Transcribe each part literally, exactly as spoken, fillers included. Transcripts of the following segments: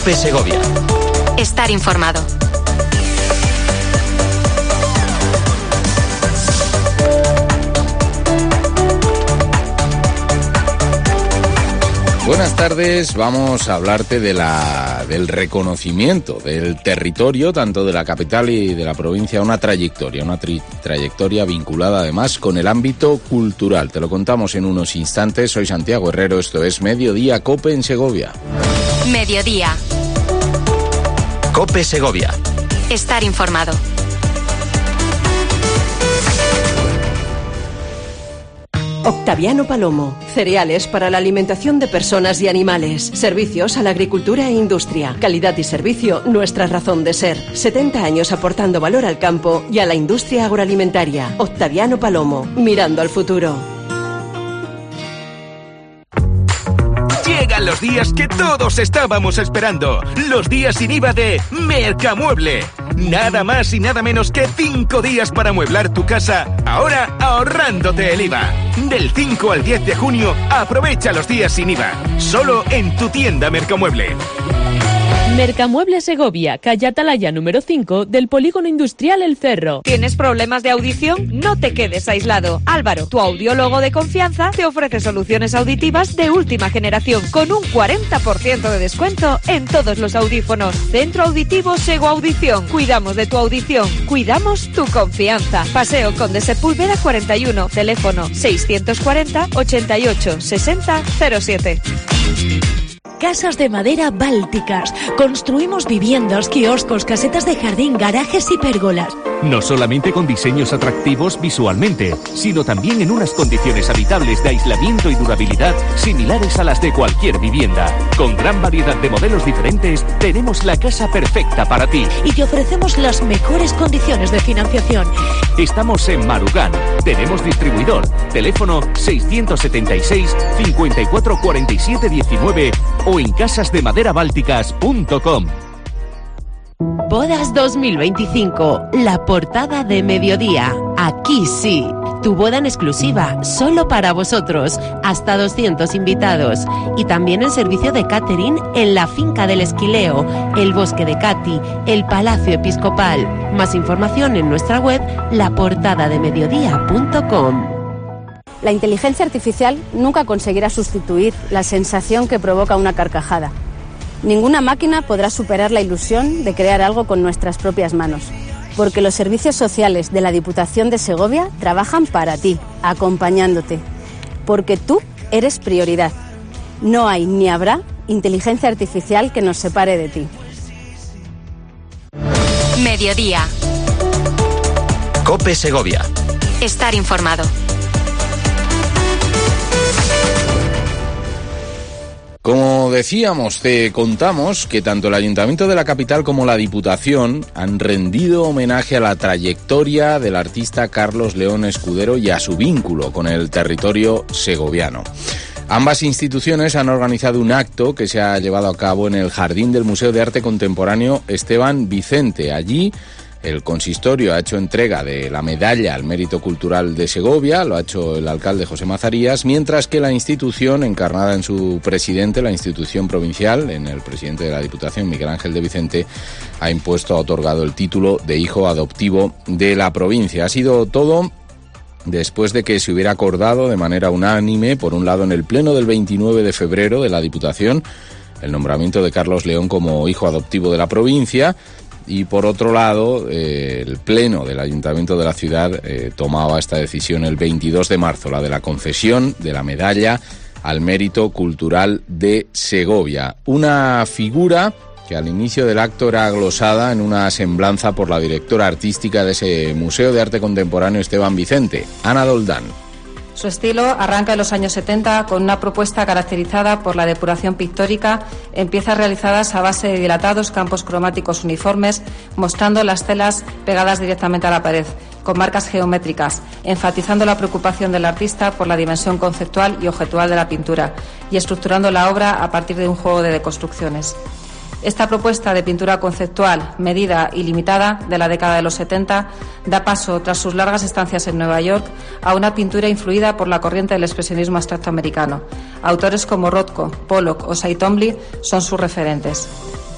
COPE Segovia. Estar informado. Buenas tardes, vamos a hablarte de la, del reconocimiento del territorio, tanto de la capital y de la provincia, una trayectoria, una tri- trayectoria vinculada además con el ámbito cultural. Te lo contamos en unos instantes. Soy Santiago Herrero, esto es Mediodía COPE en Segovia. Mediodía. COPE Segovia. Estar informado. Octaviano Palomo. Cereales para la alimentación de personas y animales. Servicios a la agricultura e industria. Calidad y servicio, nuestra razón de ser. setenta años aportando valor al campo y a la industria agroalimentaria. Octaviano Palomo. Mirando al futuro. Llegan los días que todos estábamos esperando. Los días sin I V A de Mercamueble. Nada más y nada menos que cinco días para amueblar tu casa, ahora ahorrándote el I V A. Del cinco al diez de junio, aprovecha los días sin I V A. Solo en tu tienda Mercamueble. Mercamueble Segovia, calle Atalaya número cinco del Polígono Industrial El Cerro. ¿Tienes problemas de audición? No te quedes aislado. Álvaro, tu audiólogo de confianza, te ofrece soluciones auditivas de última generación con un cuarenta por ciento de descuento en todos los audífonos. Centro Auditivo Sego Audición. Cuidamos de tu audición. Cuidamos tu confianza. Paseo Conde Sepúlveda cuarenta y uno. Teléfono seiscientos cuarenta, ochenta y ocho, sesenta, cero siete. Casas de madera bálticas. Construimos viviendas, kioscos, casetas de jardín, garajes y pérgolas. No solamente con diseños atractivos visualmente, sino también en unas condiciones habitables de aislamiento y durabilidad similares a las de cualquier vivienda. Con gran variedad de modelos diferentes, tenemos la casa perfecta para ti. Y te ofrecemos las mejores condiciones de financiación. Estamos en Marugán. Tenemos distribuidor. Teléfono seiscientos setenta y seis, cincuenta y cuatro, cuarenta y siete, diecinueve o en casas de madera bálticas punto com. Bodas dos mil veinticinco, la portada de Mediodía. Aquí sí, tu boda en exclusiva, solo para vosotros, hasta doscientos invitados. Y también el servicio de catering en la Finca del Esquileo, el Bosque de Cati, el Palacio Episcopal. Más información en nuestra web, la portada de mediodía punto com. La inteligencia artificial nunca conseguirá sustituir la sensación que provoca una carcajada. Ninguna máquina podrá superar la ilusión de crear algo con nuestras propias manos, porque los servicios sociales de la Diputación de Segovia trabajan para ti, acompañándote, porque tú eres prioridad. No hay ni habrá inteligencia artificial que nos separe de ti. Mediodía. COPE Segovia. Estar informado. Como decíamos, te contamos que tanto el Ayuntamiento de la capital como la Diputación han rendido homenaje a la trayectoria del artista Carlos León Escudero y a su vínculo con el territorio segoviano. Ambas instituciones han organizado un acto que se ha llevado a cabo en el jardín del Museo de Arte Contemporáneo Esteban Vicente. Allí el consistorio ha hecho entrega de la medalla al mérito cultural de Segovia, lo ha hecho el alcalde José Mazarías, mientras que la institución, encarnada en su presidente, la institución provincial, en el presidente de la Diputación, Miguel Ángel de Vicente, ha impuesto, ha otorgado el título de hijo adoptivo de la provincia. Ha sido todo después de que se hubiera acordado de manera unánime, por un lado en el pleno del veintinueve de febrero de la Diputación, el nombramiento de Carlos León como hijo adoptivo de la provincia. Y por otro lado, eh, el pleno del Ayuntamiento de la ciudad eh, tomaba esta decisión el veintidós de marzo, la de la concesión de la medalla al mérito cultural de Segovia. Una figura que al inicio del acto era glosada en una semblanza por la directora artística de ese Museo de Arte Contemporáneo Esteban Vicente, Ana Doldán. Su estilo arranca en los años setenta con una propuesta caracterizada por la depuración pictórica en piezas realizadas a base de dilatados campos cromáticos uniformes, mostrando las telas pegadas directamente a la pared, con marcas geométricas, enfatizando la preocupación del artista por la dimensión conceptual y objetual de la pintura, y estructurando la obra a partir de un juego de deconstrucciones. Esta propuesta de pintura conceptual, medida y limitada de la década de los setenta da paso, tras sus largas estancias en Nueva York, a una pintura influida por la corriente del expresionismo abstracto americano. Autores como Rothko, Pollock o Cy Twombly son sus referentes.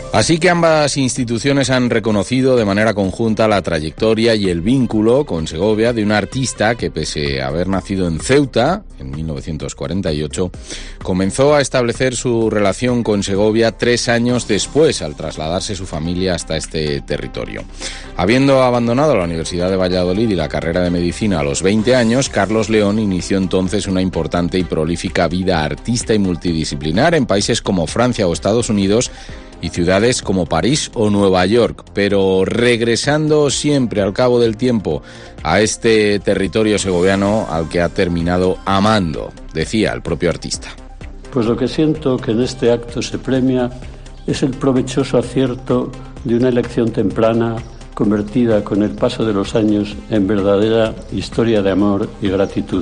Así que ambas instituciones han reconocido de manera conjunta la trayectoria y el vínculo con Segovia de un artista que, pese a haber nacido en Ceuta en mil novecientos cuarenta y ocho, comenzó a establecer su relación con Segovia tres años después, al trasladarse su familia hasta este territorio. Habiendo abandonado la Universidad de Valladolid y la carrera de medicina a los veinte años, Carlos León inició entonces una importante y prolífica vida artista y multidisciplinar en países como Francia o Estados Unidos, y ciudades como París o Nueva York, pero regresando siempre al cabo del tiempo a este territorio segoviano al que ha terminado amando, decía el propio artista. Pues lo que siento que en este acto se premia es el provechoso acierto de una elección temprana convertida con el paso de los años en verdadera historia de amor y gratitud.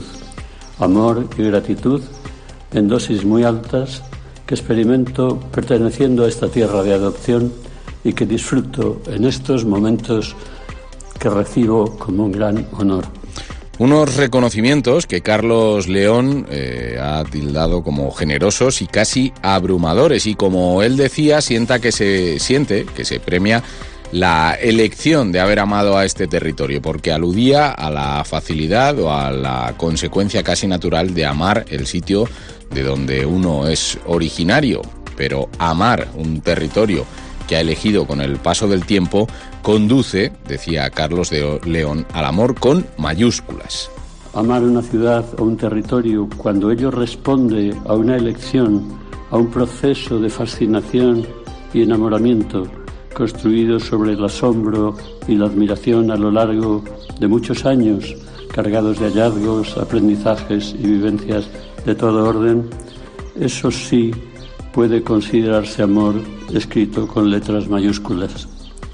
Amor y gratitud en dosis muy altas que experimento perteneciendo a esta tierra de adopción y que disfruto en estos momentos que recibo como un gran honor. Unos reconocimientos que Carlos León eh, ha tildado como generosos y casi abrumadores, y como él decía, sienta que se siente que se premia la elección de haber amado a este territorio, porque aludía a la facilidad o a la consecuencia casi natural de amar el sitio de donde uno es originario, pero amar un territorio que ha elegido con el paso del tiempo conduce, decía Carlos de León, al amor con mayúsculas. Amar una ciudad o un territorio cuando ello responde a una elección, a un proceso de fascinación y enamoramiento construido sobre el asombro y la admiración a lo largo de muchos años, cargados de hallazgos, aprendizajes y vivencias de todo orden, eso sí puede considerarse amor escrito con letras mayúsculas.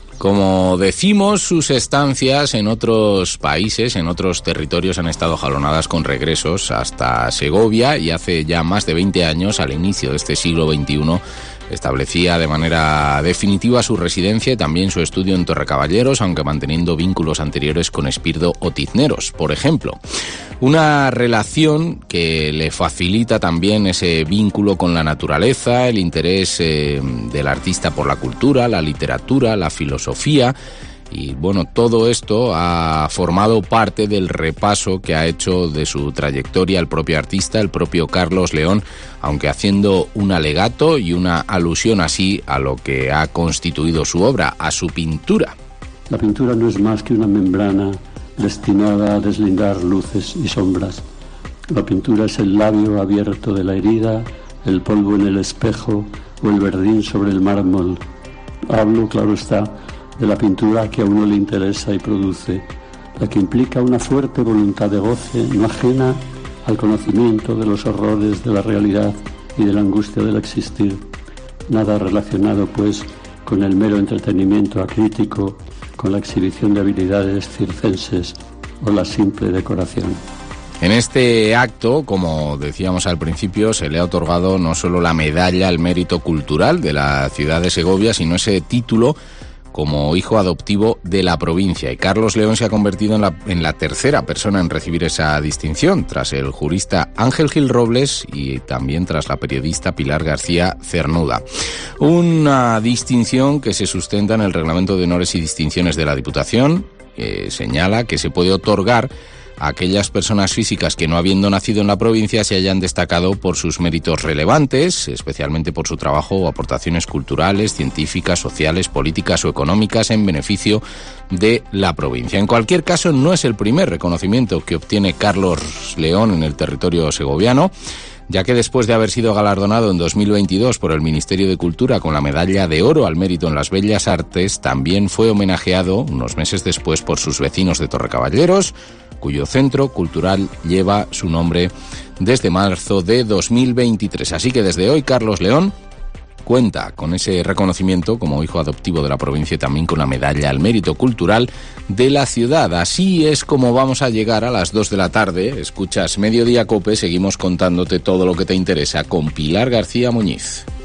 Como decimos, sus estancias en otros países, en otros territorios, han estado jalonadas con regresos hasta Segovia, y hace ya más de veinte años, al inicio de este siglo veintiuno, establecía de manera definitiva su residencia y también su estudio en Torrecaballeros, aunque manteniendo vínculos anteriores con Espirdo o Tizneros, por ejemplo. Una relación que le facilita también ese vínculo con la naturaleza, el interés eh, del artista por la cultura, la literatura, la filosofía. Y bueno, todo esto ha formado parte del repaso que ha hecho de su trayectoria el propio artista, el propio Carlos León, aunque haciendo un alegato y una alusión así a lo que ha constituido su obra, a su pintura. La pintura no es más que una membrana destinada a deslindar luces y sombras. La pintura es el labio abierto de la herida, el polvo en el espejo o el verdín sobre el mármol. Hablo, claro está, de la pintura que a uno le interesa y produce, la que implica una fuerte voluntad de goce, no ajena al conocimiento de los horrores de la realidad y de la angustia del existir. Nada relacionado, pues, con el mero entretenimiento acrítico, con la exhibición de habilidades circenses o la simple decoración. En este acto, como decíamos al principio, se le ha otorgado no solo la medalla al mérito cultural de la ciudad de Segovia, sino ese título como hijo adoptivo de la provincia. Y Carlos León se ha convertido en la, en la tercera persona en recibir esa distinción, tras el jurista Ángel Gil Robles y también tras la periodista Pilar García Cernuda. Una distinción que se sustenta en el Reglamento de Honores y Distinciones de la Diputación, que señala que se puede otorgar a aquellas personas físicas que, no habiendo nacido en la provincia, se hayan destacado por sus méritos relevantes, especialmente por su trabajo o aportaciones culturales, científicas, sociales, políticas o económicas en beneficio de la provincia. En cualquier caso, no es el primer reconocimiento que obtiene Carlos León en el territorio segoviano, ya que después de haber sido galardonado en dos mil veintidós por el Ministerio de Cultura con la Medalla de Oro al Mérito en las Bellas Artes, también fue homenajeado unos meses después por sus vecinos de Torrecaballeros, cuyo centro cultural lleva su nombre desde marzo de dos mil veintitrés. Así que desde hoy Carlos León cuenta con ese reconocimiento como hijo adoptivo de la provincia y también con la medalla al mérito cultural de la ciudad. Así es como vamos a llegar a las dos de la tarde. Escuchas Mediodía Cope, seguimos contándote todo lo que te interesa con Pilar García Muñiz.